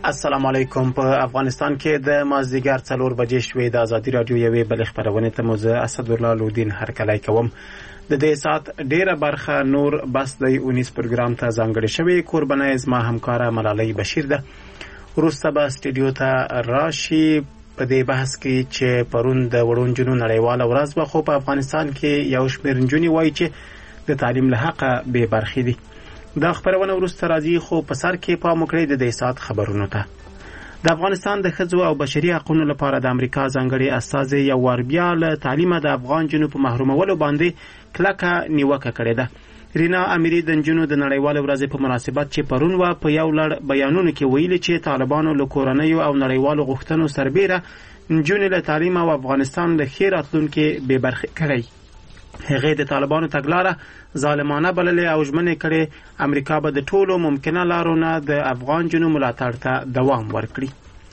السلام علیکم. په افغانستان کې د مازدیګر 4 بجې شوې د ازادي رادیو یوې بل خبرونه ته موزه اسدالله لودین هرکلی کوم. د دې سات ډیره برخه نور بس د 19 پروګرام ته ځانګړې شوې. قربانای زما همکاره ملالۍ بشیر ده. وروسته به سټډیو ته راشي په دې بحث کې چې پرون د وړو نجونو نړیواله ورځ وه، خو په افغانستان کې یو شمېر نجونې وایي چې د تعلیم له حقه بې برخې دي. دا خبرونه وروسته راځي، خو په سر کې پام وکړئ د دې سات خبرونو ته. د افغانستان د ښځو او بشري حقوقو لپاره د امریکا ځانګړي استازي یو وار بیا له تعلیمه د افغان جنو په محرومولو باندې کلکه نیوکه کړې ده. رینا امیری د جنو د نړیوال ورځې په مناسبت چې پرون و په یو لړ بیانونو کې ویلي چې طالبانو له کورنیو او نړیوالو غوښتنو سربېره جنو له تعلیم او افغانستان له ښې راتلونکي بې برخې کړی. هغه د طالبانو تګلاره ظالمانه بللې او ژمنې کړې امریکا به د ټولو ممکنه لارو نه د افغان جنو ملاتړ ته دوام ورکړي.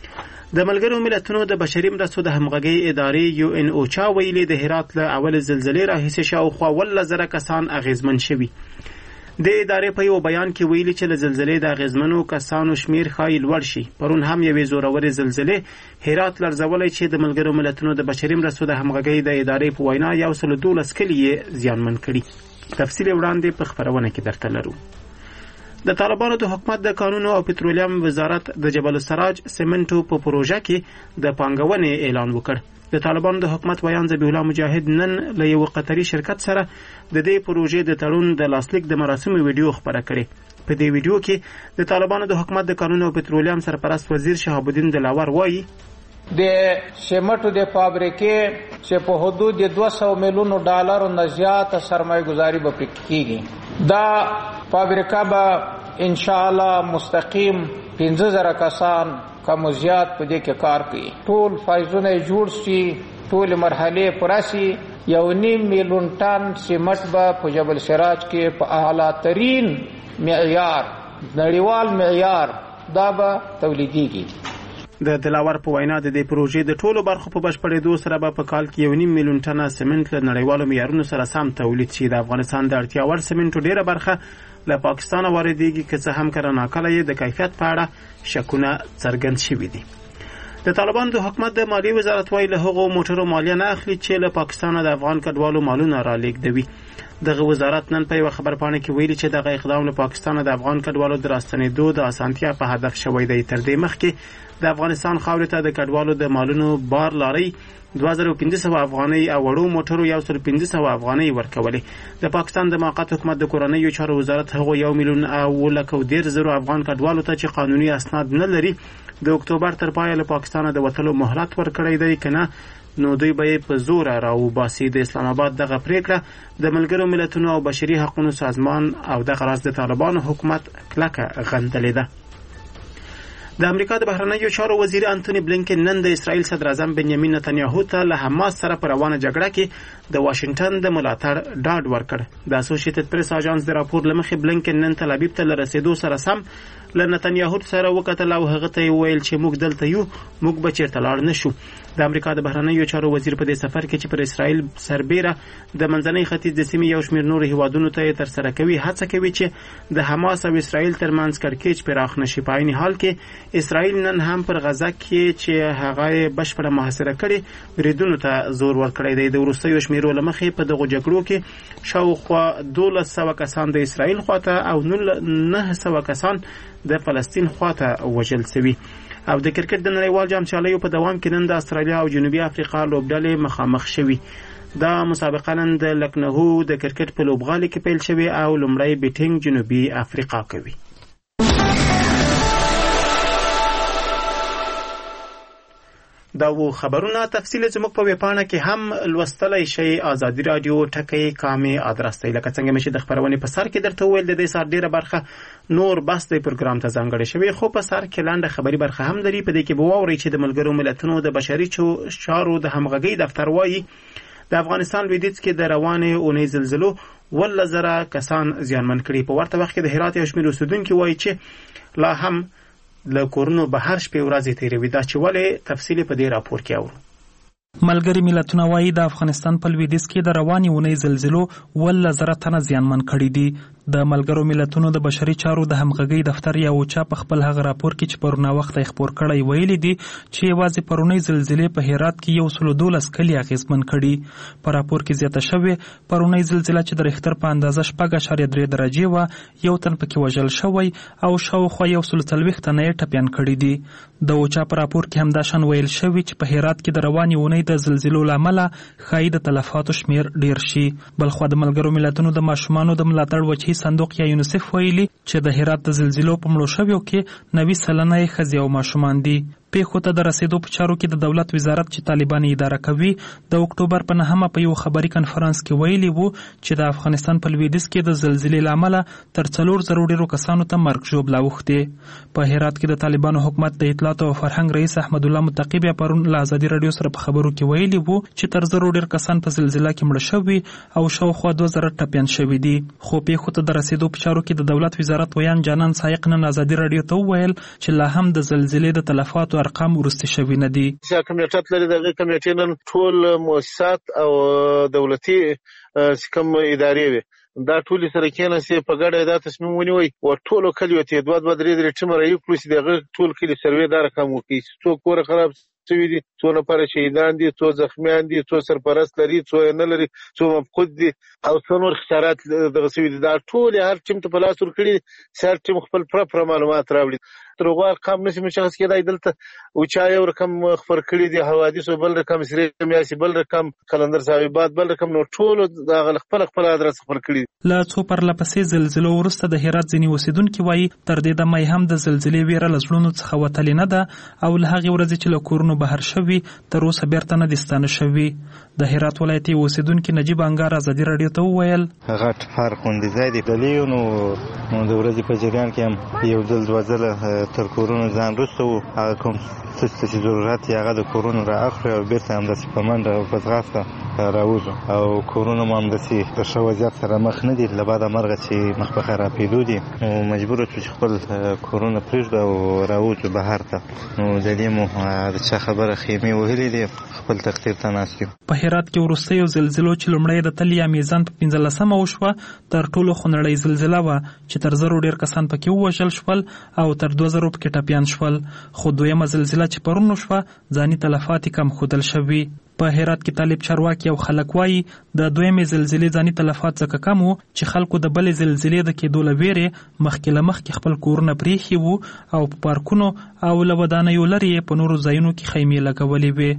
د ملګرو ملتونو د بشري مرستو د همغږۍ ادارې UN اوچا ویلي د هرات له اول زلزلې راهیسې شاوخوا 10,000 کسان اغیزمن شوي. د ادارې په یو بیان کې ویلي چې له زلزلې د اغیزمنو کسانو شمیر ښایي لوړ شي. پرون هم یوې زورورې زلزلې هرات لړزولی چې د ملګرو ملتونو د بشري مرستو د همغږۍ د ادارې په وینا 112 کلي یې زیانمن کړي. تفصیل وړاندې په خبرونه کې درته لرو. د طالبانو د حکومت د قانون او پټرولیم وزارت د جبل السراج سیمنټو په پروژه کې د پانګونې اعلان وکړ. د طالبانو د حکومت ویان ذبیح الله مجاهد نن له یو قطري شرکت سره د دې پروژې د تړون د لاسلیک د مراسمو ویډیو خبره کړې. په دې ویډیو کې د طالبانو د حکومت د قانون او پټرولیم سرپرست وزیر شهاب الدین دلاور وایي د سیمټو د فابریکې چې په حدود $200 میلیون نه زیات سرمایه گذاری به پکې کیږي. دا فابریکه به ان شاء الله مستقیم 15,000 کسان کم زیات په دې کې کار کوي. ټول فایزونه جوړ شي، ټول مرحله پراسي. 1.5 میلیون ټن سیمټ به په جبل سراج کې په اعلی ترین معیار نړیوال معیار دا به تولیدېږي. د دلاور په وینا د دې پروژې د ټولو برخو په بشپړېدو سره به په کال کې 1.5 میلیون ټنه سیمنټ له نړیوالو معیارونو سره سم تولید شي. د افغانستان د اړتیا وړ سیمنټو ډیره برخه له پاکستان واردېږي، که څه هم کله ناکله یې د کیفیت په اړه شکونه څرګند شوي دي. د طالبانو د حکومت د مالیې وزارت وایي له هغو موټرو مالیه نه اخلي چې له پاکستانه د افغان کډوالو مالونه رالېږدوي. دغه وزارت نن په یوه خبرپاڼه کې ویلي چې دغه اقدام له پاکستانه د افغان کډوالو د راستنېدو د اسانتیا په هدف شوی دی. تر دې مخکې د افغانستان خاورې ته د کډوالو د مالونو بار لارۍ 2500 افغانۍ او وړو موټرو 1500 افغانۍ ورکولې. د پاکستان د موقت حکومت د کورنیو چارو وزارت هغو 1,10,000 افغان کډوالو ته چې قانوني اسناد نه لري د اکتوبر تر پایه له پاکستانه د وتلو مهلت ورکړی دی، کنه نو دوی به په زور راوباسي. د اسلام آباد دغه پریکړه د ملګرو ملتونو او بشري حقوقو سازمان او دغه راز د طالبانو حکومت کلکه غندلې ده. د امریکا د بهرنیو چارو وزیر انټونی بلینکن نن د اسرائیل صدر اعظم بنیامین نتنیاهو ته له حماس سره په روانه جګړه کې د واشنگټن د ملاتړ ډاډ ورکړ. د اسوسییټډ پریس اژانس د راپور له مخې بلینکن نن تل ابیب ته له رسیدو سره سم له نتنیاهو سره وکتل او هغه ته ویل چې موږ دلته یو، موږ به چیرته لاړ نشو. د امریکا د بهرنیو چارو وزیر په دې سفر کې چې پر اسرائیل سربېره د منځنۍ ختیځ د سیمې یو شمېر نور هیوادونو ته تر سره کوي هڅه کوي چې د حماس او اسرائیل ترمنځ کړکېچ پراخ نشي. په عین حال کې اسرائیل نن هم پر غزه کې چې هغه بشپړه محاصره کړي بریدونو ته زور ورکړی دی. د وروستیو شمیرو له مخې په دغو جګړو کې شاوخوا 1200 کسان د اسرائیل خواته او 900 کسان د فلسطین خواته وژل شوي. او د کرکټ د نړیوال جام چالیو په دوام کې نن د استرالیا او جنوبي افریقا لوبډلې مخامخ شوي. دا مسابقه نن د لکنهو د کرکټ په لوبغالي کې پیل شوي او لومړی بیټینګ جنوبي افریقا کوي. دا و خبرونه. تفصیل زموږ په ویبپاڼه کې هم لوستلی شئ. ازادي رادیو ټکی کامې ادرس دی. لکه څنګه مې چې د خبرونې په سر کې درته وویل د دې ساعت ډېره برخه نور بس د پروګرام ته ځانګړې شوې، خو په سر کې لنډه خبري برخه هم لري. په دې کې به واورئ چې د ملګرو ملتونو د بشري چارو د همغږۍ دفتر وایي د افغانستان لویدیځ کې د روانې اونۍ زلزلو 10,000 کسان زیانمن کړي. په ورته وخت کې د هرات یو شمېر اوسېدونکي وایي چې لا هم له کورونو بهر شپې ورځې تېروي. دا چې ولې تفصیل په دې راپور کې اورو. ملګری ملتونه وایي د افغانستان په لویدیځ کې د روانې اونۍ زلزلو 10,000 تنه زیانمن کړي دي. د ملګرو ملتونو د بشري چارو د همغږۍ دفتر یا اوچا په خپل هغه راپور کې چې پرونه وخت خبر کړی ویلي دي چې یوازې پرونی زلزلې په هرات کې 112 کلی اغیزمن کړي. په راپور کې زیاته شوې پرونی زلزلہ چې د ریختر په اندازه 4.3 درجې و، یو تن پکې وژل شوی او شاوخوا 140 تنه ټپیان کړي دي. د اوچا په راپور کې همدا شان ویل شوی چې په هرات کې د روانې اونۍ د زلزلو لامل ښایي د تلفاتو شمیر ډیر شي. بلخو د ملګرو ملتونو د ماشومانو د ملاتړ وجهي صندوق یا یونیسف ویلي چې د هرات د زلزلو په مړو شویو کې 90 سلنه ښځې او ماشومان دي. پیښو ته د رسیدو په چارو کې د دولت وزارت چې طالبان اداره کوي د اکتوبر په 9 په یو خبري کنفرانس کې ویلي وو چې د افغانستان په لویدیځ کې د زلزلې لامل تر 400 ډیرو کسانو ته مرګ ژوبلا وخته. په هرات کې د طالبانو حکومت د اطلاعات او فرهنګ رئیس احمد الله متقی بیا پرون له ازادي رادیو سره په خبرو کې ویلي وو چې تر 100 ډیر کسان په زلزلہ کې مړه شوي او شاوخوا 2000 ټپیان شوي دي. خو پیښو ته د رسیدو په چارو کې د دولت وزارت ویان جانان سایق نن ازادي رادیو ته ویل چې لا هم د زلزلې د تلفاتو ارقام ورسته شوي نه دي. کمیټه لري د کمیټې نن ټول مؤسسات او دولتي کوم ادارې وي دا ټول سره کېناسي په ګډه دا تصمیم ونیوي او ټول کلیو ته 2-3 ټیم رايو کړی د ټول کلی سروې دا رقم وکړي څو کور خراب شوي دي، څو نفر شهیدان دي، څو زخمیان دي، څو سرپرست لري، څو نه لري، څو مفقود دي او څو نور خسارات دغه شوي دي. دا ټول هر ټیم ته په لاس ورکړي سر ټیم خپل پر معلومات راوړي. تر هغه ارقام نشي مشخص کېدای دلته او چا یو رقم خبر کړی دی حوادث بل رقم سری میاسي بل رقم کلندر صاحبات بل رقم نو ټول د خپل ادرس خبر کړی. لا څو پر لپسې زلزلو ورسته د هرات ځینی اوسیدونکو وایي تر دې د مې هم د زلزلې ویره لزړونو څخه وتلې نه ده او له هغه ورځې چې له کورونو بهر شوي تر اوسه بیرته نه دستانه شوي. د هرات ولایتي اوسیدونکو نجیب انګار ازادي رادیو ته وویل غټ فرق خوندې ځای دی دلیو نو د ورځې په جریان کې هم یو ځل دوه ځله تر کورونو ځان رسته وو هغه کوم څه چې ضرورت یې هغه د کورونو را اخلي او بیرته همداسې په منډه او په ځغاسته راوځو او کورونه مو همداسې د ښه وضعیت سره مخ نه دي له بعده مرغه چې مخ په خرابېدو دي نو مجبور شو چې خپل کورونه پرېږدو او راوځو بهر ته. نو د دې مو د چا خبره خیمې وهلې دي خپل تقدیر ته ناست یو. په هرات کې وروستیو زلزلو چې لومړی د تل یا میزان په 15مه وشوه تر ټولو خونړۍ زلزله وه چې تر 100 ډیر کسان پکې ووژل شول او تر 2000 پکې ټپیان شول. خو دویمه زلزله چې پرون وشوه ځاني تلفات کم ښودل شوي. په هرات کې طالب چارواکي او خلک وایي د دویمې زلزلې ځاني تلفات ځکه کم وو چې خلکو د بلې زلزلې د کېدو له ویرې مخکې له مخکې خپل کورونه پرېښي وو او په پارکونو او له ودانیو لرې په نورو ځایونو کې خیمې لګولې وې.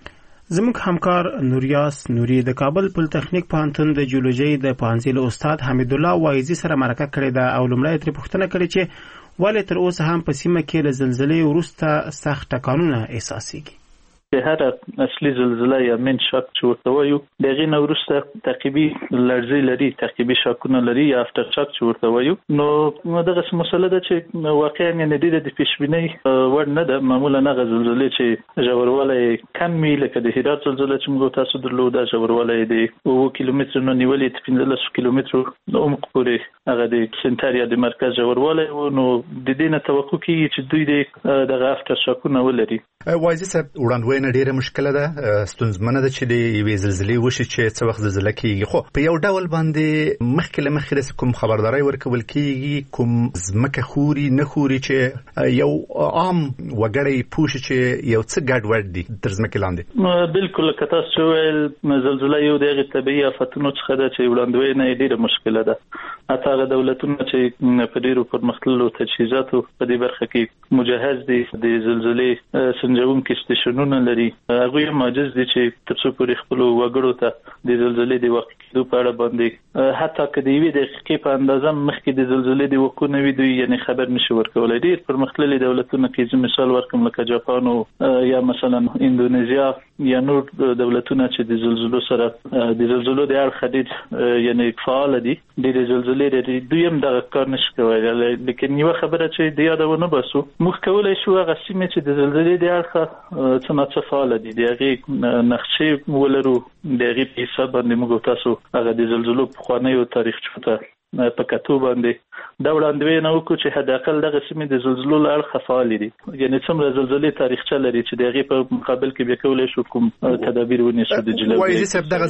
زموږ همکار نوریاس نوري د کابل پولیټیکنیک پوهنتون د جیولوژي د پوهنځي له استاد حمید الله وایزي سره مرکه کړې ده او لومړی ترې پوښتنه کړې چې ولې تر اوسه هم په سیمه کې له زلزلې وروسته سخت ټکانونه احساسېږي. هر اصلي زلزله یا من شاک چې ورته وایو د هغې نه وروسته تعقیبي لړزې لري، تعقیبي شاکونه لري یا افټر شاک چې ورته وایو. نو دغسې مسله ده چې واقعا یعنې ډېره د پیشبینۍ وړ نه ده. معمولا هغه زلزلې چې ژوروالی کم وي لکه د هرات زلزله چې موږ تاسو درلود دا ژوروالی د 7 کیلومترو نه نیولې تر 15 کیلومترو عمق پورې هغه د سنټر یا د مرکز ژوروالی و. نو د دې نه توقع کېږي چې دوی دغه افټر شاکونه ولري. وایزي صاحب وړاندوینه ډیره مشکله ده، ستونزمنه ده چې د یوې زلزلې وشي چې څه وخت زلزله کېږي. خو په یو ډول باندې مخکې له مخکې داسې کوم خبرداری ورکول کېږي کوم ځمکه خوري نه خوري چې یو عام وګړی پوه شي چې یو څه ګډوډ دي تر ځمکې لاندې. بالکل لکه تاسو چې ویل زلزله یو د هغې طبیعي آفتونو څخه ده چې وړاندوینه یې ډیره مشکله ده. حتی هغه دولتونه چې په ډیرو پرمختللو تجهیزاتو په دې برخه کې مجهز دي د زلزلې سنجونکي سټیشنونه لري هغوی هم عاجز دي چې تر څو پورې خپلو وګړو ته د زلزلې د واقع کېدو په اړه باندې حتی که د یوې دقیقې په اندازه مخکې د زلزلې د وقوع نه وي دوی یعنې خبر نشي ورکولی. ډېر پرمختللي دولتونه کې زه مثال ورکړم لکه جاپان یا مثلا اندونیزیا یا نور دولتونه چې د زلزلو سره د زلزلو د اړخه ډېر یعنې فعال دي ډېرې زلزلې لري دوی هم دغه کار نشي کولی. لیکن یوه خبره چې د یاده ونه باسو موږ کولی شو هغه سیمې چې د زلزلې د اړخه څه ناڅه فعاله دي د هغې نقشې ولرو د هغې په حساب باندې موږ تاسو هغه د زلزلو پخوانیو تاریخچو ته په کتو باندې دا وړاندوینه وکړو چې حداقل دغه سیمې د زلزلو له اړخه فعالې دي یعنې څومره زلزلې تاریخچه لري چې د هغې په مقابل کې بیا کولی شو کوم تدابیر ونیسو د جلوګۍ.